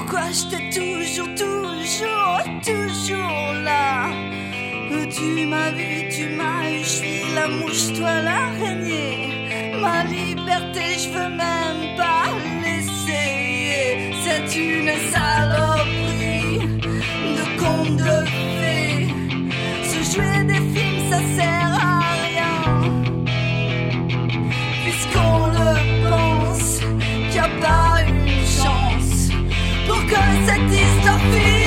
Pourquoi j'étais toujours là? Tu m'as vu, tu m'as eu, je suis la mouche, toi l'araignée. Ma liberté, je veux même pas l'essayer. C'est une saloperie de conte de fées. Se jouer des films, ça sert à rien, puisqu'on le pense, qu'il n'y a pas une chance pour que cette histoire finisse.